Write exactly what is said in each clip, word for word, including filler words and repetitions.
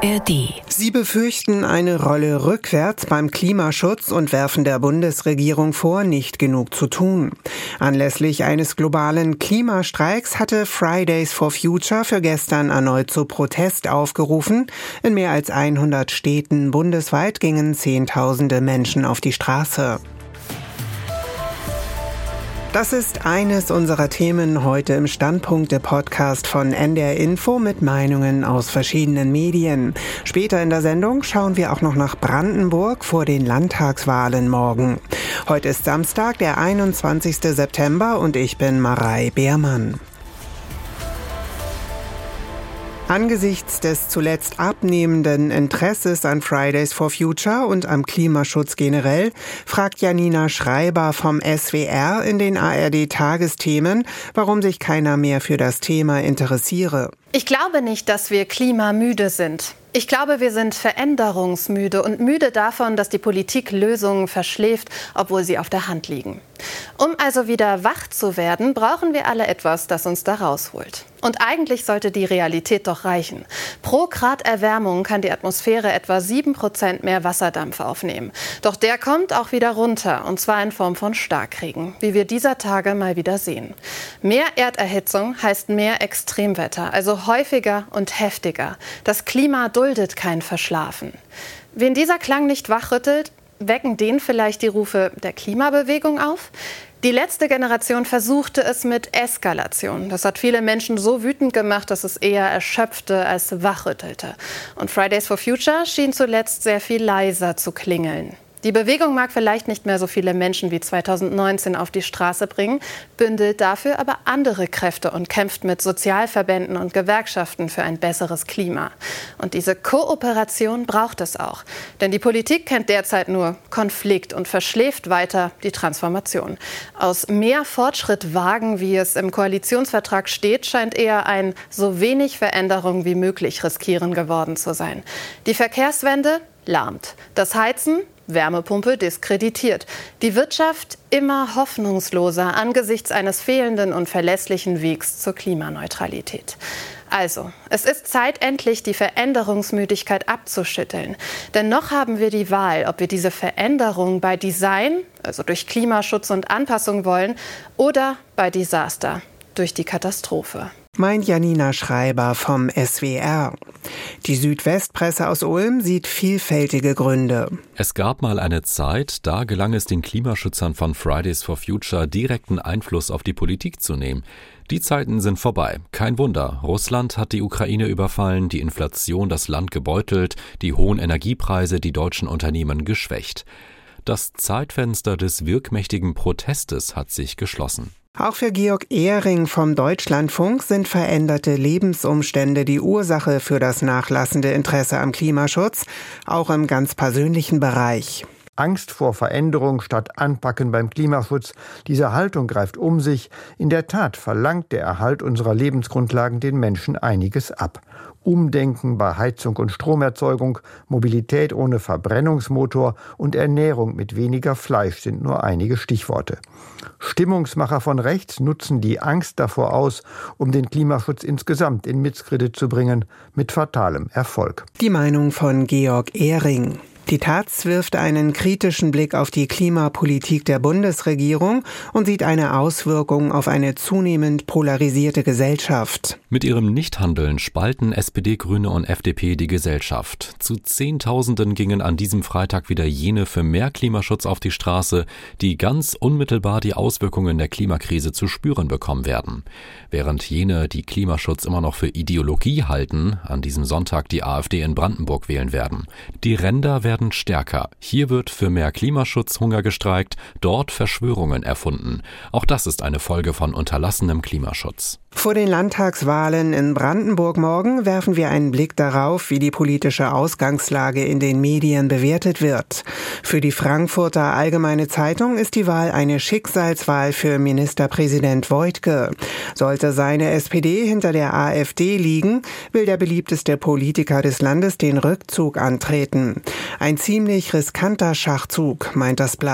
A R D. Sie befürchten eine Rolle rückwärts beim Klimaschutz und werfen der Bundesregierung vor, nicht genug zu tun. Anlässlich eines globalen Klimastreiks hatte Fridays for Future für gestern erneut zu Protest aufgerufen. In mehr als hundert Städten bundesweit gingen Zehntausende Menschen auf die Straße. Das ist eines unserer Themen heute im Standpunkt, der Podcast von N D R Info mit Meinungen aus verschiedenen Medien. Später in der Sendung schauen wir auch noch nach Brandenburg vor den Landtagswahlen morgen. Heute ist Samstag, der einundzwanzigster September und ich bin Marei Beermann. Angesichts des zuletzt abnehmenden Interesses an Fridays for Future und am Klimaschutz generell, fragt Janina Schreiber vom S W R in den A R D-Tagesthemen, warum sich keiner mehr für das Thema interessiere. Ich glaube nicht, dass wir klimamüde sind. Ich glaube, wir sind veränderungsmüde und müde davon, dass die Politik Lösungen verschläft, obwohl sie auf der Hand liegen. Um also wieder wach zu werden, brauchen wir alle etwas, das uns da rausholt. Und eigentlich sollte die Realität doch reichen. Pro Grad Erwärmung kann die Atmosphäre etwa sieben Prozent mehr Wasserdampf aufnehmen. Doch der kommt auch wieder runter, und zwar in Form von Starkregen, wie wir dieser Tage mal wieder sehen. Mehr Erderhitzung heißt mehr Extremwetter, also häufiger und heftiger. Das Klima duldet kein Verschlafen. Wen dieser Klang nicht wachrüttelt, wecken den vielleicht die Rufe der Klimabewegung auf? Die letzte Generation versuchte es mit Eskalation. Das hat viele Menschen so wütend gemacht, dass es eher erschöpfte als wachrüttelte. Und Fridays for Future schien zuletzt sehr viel leiser zu klingeln. Die Bewegung mag vielleicht nicht mehr so viele Menschen wie zweitausendneunzehn auf die Straße bringen, bündelt dafür aber andere Kräfte und kämpft mit Sozialverbänden und Gewerkschaften für ein besseres Klima. Und diese Kooperation braucht es auch. Denn die Politik kennt derzeit nur Konflikt und verschläft weiter die Transformation. Aus mehr Fortschritt wagen, wie es im Koalitionsvertrag steht, scheint eher ein so wenig Veränderung wie möglich riskieren geworden zu sein. Die Verkehrswende lahmt. Das Heizen, Wärmepumpe diskreditiert. Die Wirtschaft immer hoffnungsloser angesichts eines fehlenden und verlässlichen Wegs zur Klimaneutralität. Also, es ist Zeit, endlich die Veränderungsmüdigkeit abzuschütteln. Denn noch haben wir die Wahl, ob wir diese Veränderung bei Design, also durch Klimaschutz und Anpassung wollen, oder bei Desaster, durch die Katastrophe. Meint Janina Schreiber vom S W R. Die Südwestpresse aus Ulm sieht vielfältige Gründe. Es gab mal eine Zeit, da gelang es den Klimaschützern von Fridays for Future, direkten Einfluss auf die Politik zu nehmen. Die Zeiten sind vorbei. Kein Wunder. Russland hat die Ukraine überfallen, die Inflation das Land gebeutelt, die hohen Energiepreise die deutschen Unternehmen geschwächt. Das Zeitfenster des wirkmächtigen Protestes hat sich geschlossen. Auch für Georg Ehring vom Deutschlandfunk sind veränderte Lebensumstände die Ursache für das nachlassende Interesse am Klimaschutz, auch im ganz persönlichen Bereich. Angst vor Veränderung statt Anpacken beim Klimaschutz. Diese Haltung greift um sich. In der Tat verlangt der Erhalt unserer Lebensgrundlagen den Menschen einiges ab. Umdenken bei Heizung und Stromerzeugung, Mobilität ohne Verbrennungsmotor und Ernährung mit weniger Fleisch sind nur einige Stichworte. Stimmungsmacher von rechts nutzen die Angst davor aus, um den Klimaschutz insgesamt in Misskredit zu bringen, mit fatalem Erfolg. Die Meinung von Georg Ehring. Die Taz wirft einen kritischen Blick auf die Klimapolitik der Bundesregierung und sieht eine Auswirkung auf eine zunehmend polarisierte Gesellschaft. Mit ihrem Nichthandeln spalten S P D, Grüne und F D P die Gesellschaft. Zu Zehntausenden gingen an diesem Freitag wieder jene für mehr Klimaschutz auf die Straße, die ganz unmittelbar die Auswirkungen der Klimakrise zu spüren bekommen werden. Während jene, die Klimaschutz immer noch für Ideologie halten, an diesem Sonntag die AfD in Brandenburg wählen werden. Die Ränder werden werden stärker. Hier wird für mehr Klimaschutzhunger gestreikt, dort Verschwörungen erfunden. Auch das ist eine Folge von unterlassenem Klimaschutz. Vor den Landtagswahlen in Brandenburg morgen werfen wir einen Blick darauf, wie die politische Ausgangslage in den Medien bewertet wird. Für die Frankfurter Allgemeine Zeitung ist die Wahl eine Schicksalswahl für Ministerpräsident Woidke. Sollte seine S P D hinter der AfD liegen, will der beliebteste Politiker des Landes den Rückzug antreten. Ein ziemlich riskanter Schachzug, meint das Blatt.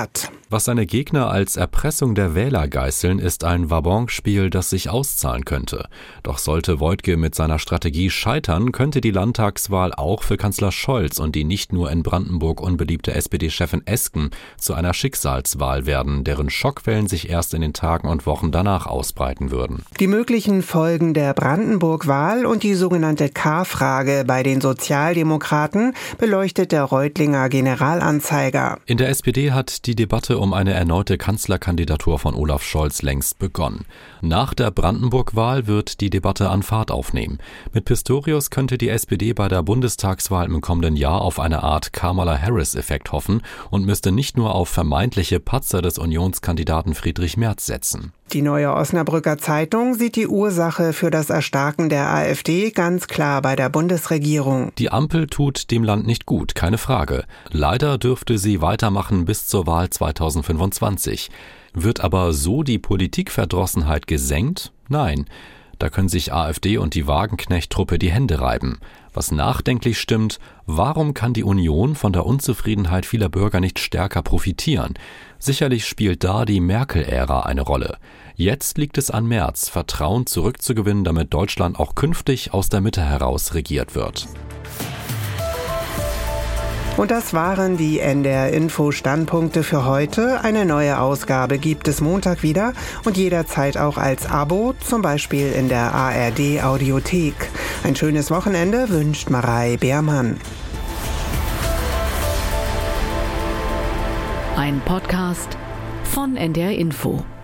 Was seine Gegner als Erpressung der Wähler geißeln, ist ein Wabonspiel, das sich auszahlen könnte. Doch sollte Woidke mit seiner Strategie scheitern, könnte die Landtagswahl auch für Kanzler Scholz und die nicht nur in Brandenburg unbeliebte S P D-Chefin Esken zu einer Schicksalswahl werden, deren Schockwellen sich erst in den Tagen und Wochen danach ausbreiten würden. Die möglichen Folgen der Brandenburg-Wahl und die sogenannte K-Frage bei den Sozialdemokraten beleuchtet der Reutlinger Generalanzeiger. In der S P D hat die Debatte um eine erneute Kanzlerkandidatur von Olaf Scholz längst begonnen. Nach der Brandenburg-Wahl wird die Debatte an Fahrt aufnehmen. Mit Pistorius könnte die S P D bei der Bundestagswahl im kommenden Jahr auf eine Art Kamala-Harris-Effekt hoffen und müsste nicht nur auf vermeintliche Patzer des Unionskandidaten Friedrich Merz setzen. Die Neue Osnabrücker Zeitung sieht die Ursache für das Erstarken der AfD ganz klar bei der Bundesregierung. Die Ampel tut dem Land nicht gut, keine Frage. Leider dürfte sie weitermachen bis zur Wahl zweitausendfünfundzwanzig. Wird aber so die Politikverdrossenheit gesenkt? Nein. Da können sich AfD und die Wagenknecht-Truppe die Hände reiben. Was nachdenklich stimmt, warum kann die Union von der Unzufriedenheit vieler Bürger nicht stärker profitieren? Sicherlich spielt da die Merkel-Ära eine Rolle. Jetzt liegt es an Merz, Vertrauen zurückzugewinnen, damit Deutschland auch künftig aus der Mitte heraus regiert wird. Und das waren die N D R-Info-Standpunkte für heute. Eine neue Ausgabe gibt es Montag wieder und jederzeit auch als Abo, zum Beispiel in der A R D-Audiothek. Ein schönes Wochenende wünscht Marei Beermann. Ein Podcast von N D R Info.